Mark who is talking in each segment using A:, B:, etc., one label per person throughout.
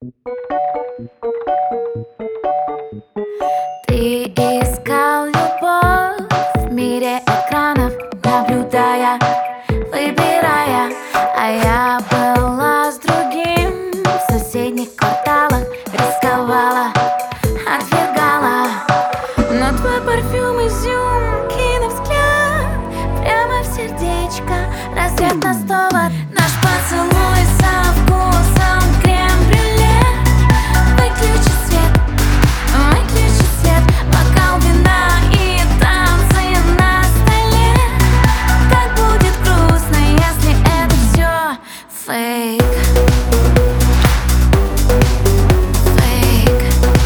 A: Ты искал любовь в мире экранов, наблюдая, выбирая, а я была с другим в соседних кварталах, рисковала, отвергала. Но твой парфюм изюм, кинув взгляд прямо в сердечко, разряд на 100 ватт. Наш поцелуй со вкусом крем-брюле. Выключи свет, выключи свет, бокал вина и танцы на столе. Как будет грустно, если это все фейк. Фейк.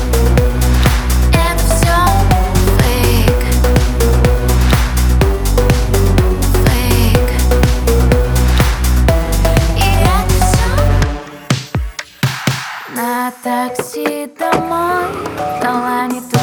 A: Это все фейк. Фейк. И это все на такси домой. Дала не то.